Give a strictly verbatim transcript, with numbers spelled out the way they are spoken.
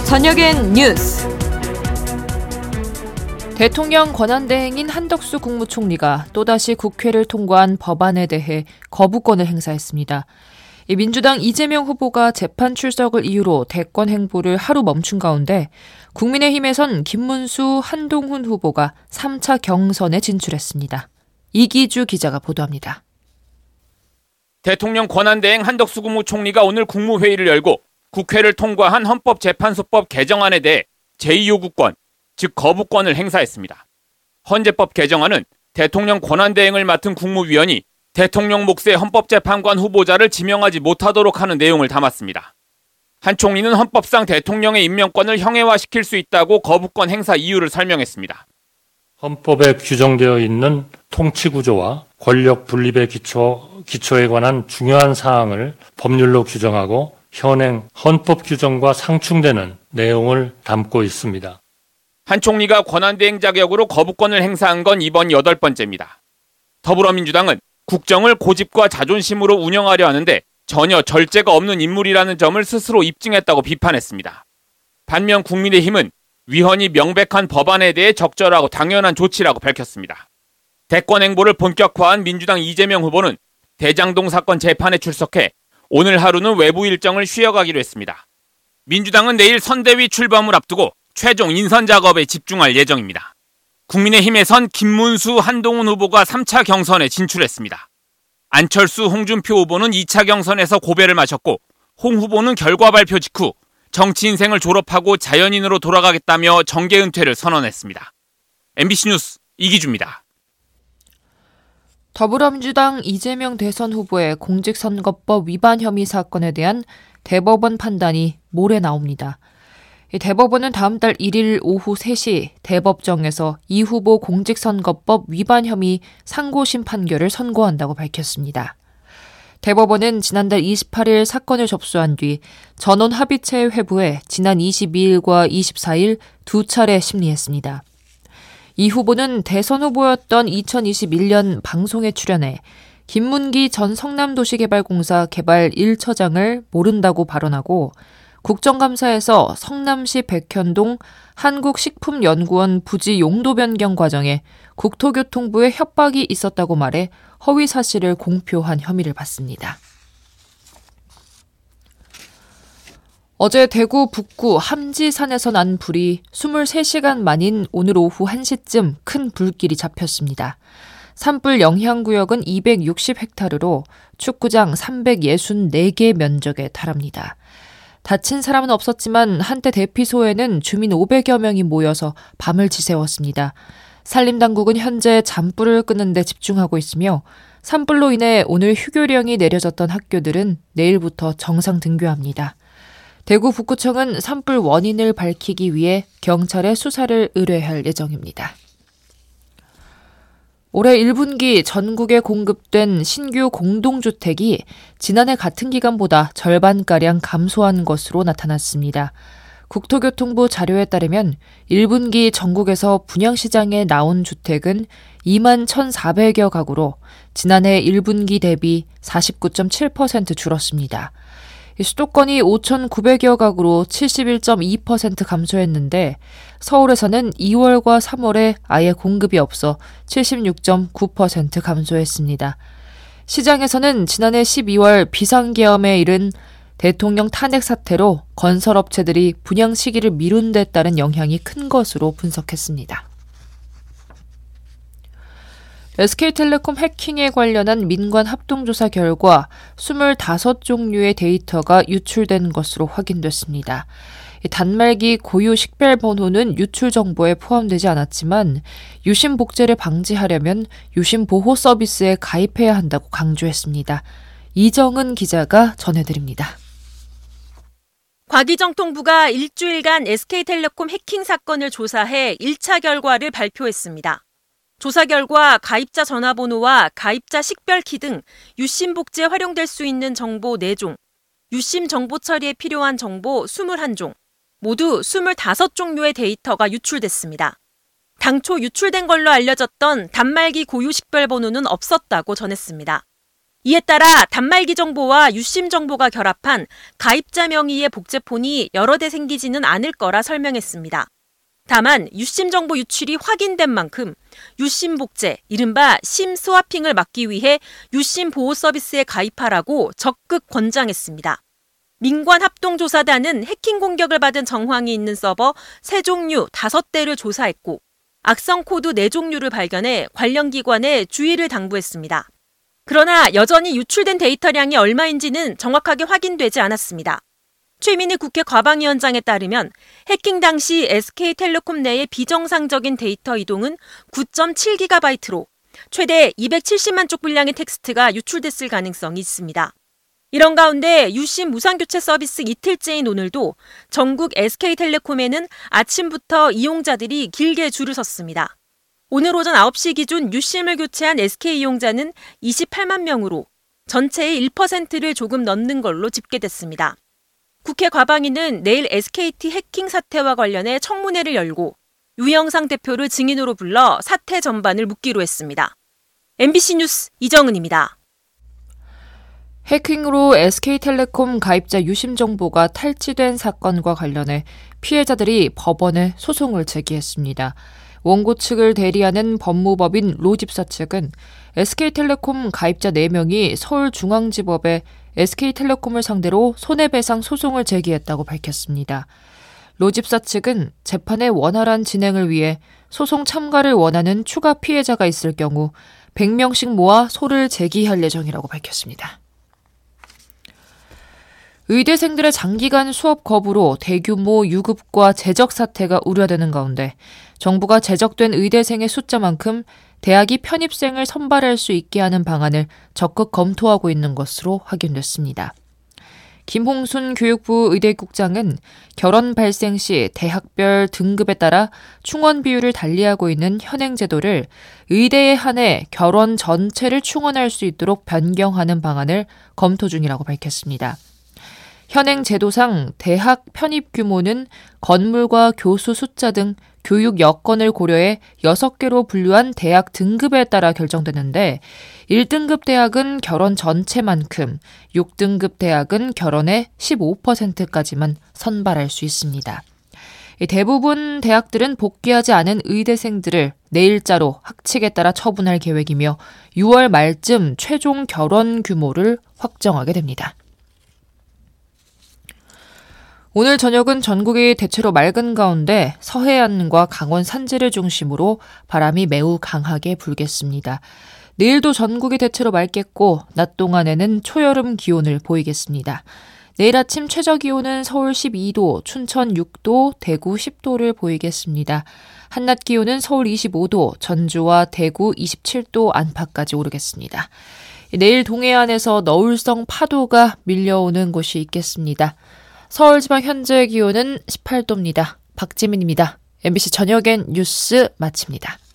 저녁엔 뉴스. 대통령 권한대행인 한덕수 국무총리가 또다시 국회를 통과한 법안에 대해 거부권을 행사했습니다. 민주당 이재명 후보가 재판 출석을 이유로 대권 행보를 하루 멈춘 가운데 국민의힘에선 김문수, 한동훈 후보가 삼 차 경선에 진출했습니다. 이기주 기자가 보도합니다. 대통령 권한대행 한덕수 국무총리가 오늘 국무회의를 열고 국회를 통과한 헌법재판소법 개정안에 대해 제이 요구권, 즉 거부권을 행사했습니다. 헌재법 개정안은 대통령 권한대행을 맡은 국무위원이 대통령 몫의 헌법재판관 후보자를 지명하지 못하도록 하는 내용을 담았습니다. 한 총리는 헌법상 대통령의 임명권을 형해화시킬 수 있다고 거부권 행사 이유를 설명했습니다. 헌법에 규정되어 있는 통치구조와 권력 분립의 기초, 기초에 관한 중요한 사항을 법률로 규정하고 현행 헌법 규정과 상충되는 내용을 담고 있습니다. 한 총리가 권한대행 자격으로 거부권을 행사한 건 이번 여덟 번째입니다. 더불어민주당은 국정을 고집과 자존심으로 운영하려 하는데 전혀 절제가 없는 인물이라는 점을 스스로 입증했다고 비판했습니다. 반면 국민의힘은 위헌이 명백한 법안에 대해 적절하고 당연한 조치라고 밝혔습니다. 대권 행보를 본격화한 민주당 이재명 후보는 대장동 사건 재판에 출석해 오늘 하루는 외부 일정을 쉬어가기로 했습니다. 민주당은 내일 선대위 출범을 앞두고 최종 인선 작업에 집중할 예정입니다. 국민의힘에선 김문수, 한동훈 후보가 삼 차 경선에 진출했습니다. 안철수, 홍준표 후보는 이 차 경선에서 고배를 마셨고 홍 후보는 결과 발표 직후 정치 인생을 졸업하고 자연인으로 돌아가겠다며 정계 은퇴를 선언했습니다. 엠비씨 뉴스 이기주입니다. 더불어민주당 이재명 대선 후보의 공직선거법 위반 혐의 사건에 대한 대법원 판단이 모레 나옵니다. 대법원은 다음 달 일 일 오후 세 시 대법정에서 이 후보 공직선거법 위반 혐의 상고심 판결을 선고한다고 밝혔습니다. 대법원은 지난달 이십팔 일 사건을 접수한 뒤 전원 합의체 회부해 지난 이십이 일과 이십사 일 두 차례 심리했습니다. 이 후보는 대선 후보였던 이천이십일 년 방송에 출연해 김문기 전 성남도시개발공사 개발 일 처장을 모른다고 발언하고 국정감사에서 성남시 백현동 한국식품연구원 부지 용도 변경 과정에 국토교통부의 협박이 있었다고 말해 허위 사실을 공표한 혐의를 받습니다. 어제 대구 북구 함지산에서 난 불이 이십삼 시간 만인 오늘 오후 한 시쯤 큰 불길이 잡혔습니다. 산불 영향구역은 이백육십 헥타르로 축구장 삼백육십사 개 면적에 달합니다. 다친 사람은 없었지만 한때 대피소에는 주민 오백여 명이 모여서 밤을 지새웠습니다. 산림당국은 현재 잔불을 끄는 데 집중하고 있으며 산불로 인해 오늘 휴교령이 내려졌던 학교들은 내일부터 정상 등교합니다. 대구 북구청은 산불 원인을 밝히기 위해 경찰에 수사를 의뢰할 예정입니다. 올해 일 분기 전국에 공급된 신규 공동주택이 지난해 같은 기간보다 절반가량 감소한 것으로 나타났습니다. 국토교통부 자료에 따르면 일 분기 전국에서 분양시장에 나온 주택은 이만 천사백여 가구로 지난해 일 분기 대비 사십구 점 칠 퍼센트 줄었습니다. 수도권이 오천구백여 가구로 칠십일 점 이 퍼센트 감소했는데 서울에서는 이월과 삼월에 아예 공급이 없어 칠십육 점 구 퍼센트 감소했습니다. 시장에서는 지난해 십이월 비상계엄에 이른 대통령 탄핵 사태로 건설업체들이 분양 시기를 미룬 데 따른 영향이 큰 것으로 분석했습니다. 에스케이텔레콤 해킹에 관련한 민관 합동조사 결과 이십오 종류의 데이터가 유출된 것으로 확인됐습니다. 단말기 고유 식별번호는 유출 정보에 포함되지 않았지만 유심 복제를 방지하려면 유심 보호 서비스에 가입해야 한다고 강조했습니다. 이정은 기자가 전해드립니다. 과기정통부가 일주일간 에스케이텔레콤 해킹 사건을 조사해 일 차 결과를 발표했습니다. 조사 결과 가입자 전화번호와 가입자 식별키 등 유심 복제에 활용될 수 있는 정보 네 종, 유심 정보 처리에 필요한 정보 이십일 종, 모두 이십오 종류의 데이터가 유출됐습니다. 당초 유출된 걸로 알려졌던 단말기 고유 식별번호는 없었다고 전했습니다. 이에 따라 단말기 정보와 유심 정보가 결합한 가입자 명의의 복제폰이 여러 대 생기지는 않을 거라 설명했습니다. 다만 유심 정보 유출이 확인된 만큼 유심 복제, 이른바 심 스와핑을 막기 위해 유심 보호 서비스에 가입하라고 적극 권장했습니다. 민관합동조사단은 해킹 공격을 받은 정황이 있는 서버 세 종류 다섯 대를 조사했고 악성 코드 네 종류를 발견해 관련 기관에 주의를 당부했습니다. 그러나 여전히 유출된 데이터량이 얼마인지는 정확하게 확인되지 않았습니다. 최민희 국회 과방위원장에 따르면 해킹 당시 에스케이텔레콤 내의 비정상적인 데이터 이동은 구 점 칠 기가바이트로 최대 이백칠십만 쪽 분량의 텍스트가 유출됐을 가능성이 있습니다. 이런 가운데 유심 무상교체 서비스 이틀째인 오늘도 전국 에스케이텔레콤에는 아침부터 이용자들이 길게 줄을 섰습니다. 오늘 오전 아홉 시 기준 유심을 교체한 에스케이 이용자는 이십팔만 명으로 전체의 일 퍼센트를 조금 넘는 걸로 집계됐습니다. 국회 과방위는 내일 에스케이티 해킹 사태와 관련해 청문회를 열고 유영상 대표를 증인으로 불러 사태 전반을 묻기로 했습니다. 엠비씨 뉴스 이정은입니다. 해킹으로 에스케이텔레콤 가입자 유심 정보가 탈취된 사건과 관련해 피해자들이 법원에 소송을 제기했습니다. 원고 측을 대리하는 법무법인 로집사 측은 에스케이텔레콤 가입자 네 명이 서울중앙지법에 에스케이텔레콤을 상대로 손해배상 소송을 제기했다고 밝혔습니다. 로집사 측은 재판의 원활한 진행을 위해 소송 참가를 원하는 추가 피해자가 있을 경우 백 명씩 모아 소를 제기할 예정이라고 밝혔습니다. 의대생들의 장기간 수업 거부로 대규모 유급과 재적 사태가 우려되는 가운데 정부가 재적된 의대생의 숫자만큼 대학이 편입생을 선발할 수 있게 하는 방안을 적극 검토하고 있는 것으로 확인됐습니다. 김홍순 교육부 의대국장은 결원 발생 시 대학별 등급에 따라 충원 비율을 달리하고 있는 현행 제도를 의대에 한해 결원 전체를 충원할 수 있도록 변경하는 방안을 검토 중이라고 밝혔습니다. 현행 제도상 대학 편입 규모는 건물과 교수 숫자 등 교육 여건을 고려해 여섯 개로 분류한 대학 등급에 따라 결정되는데 일 등급 대학은 결원 전체만큼, 육 등급 대학은 결원의 십오 퍼센트까지만 선발할 수 있습니다. 대부분 대학들은 복귀하지 않은 의대생들을 내일자로 학칙에 따라 처분할 계획이며 유월 말쯤 최종 결원 규모를 확정하게 됩니다. 오늘 저녁은 전국이 대체로 맑은 가운데 서해안과 강원 산지를 중심으로 바람이 매우 강하게 불겠습니다. 내일도 전국이 대체로 맑겠고 낮 동안에는 초여름 기온을 보이겠습니다. 내일 아침 최저기온은 서울 십이 도, 춘천 육 도, 대구 십 도를 보이겠습니다. 한낮 기온은 서울 이십오 도, 전주와 대구 이십칠 도 안팎까지 오르겠습니다. 내일 동해안에서 너울성 파도가 밀려오는 곳이 있겠습니다. 서울 지방 현재 기온은 십팔 도입니다. 박지민입니다. 엠비씨 저녁엔 뉴스 마칩니다.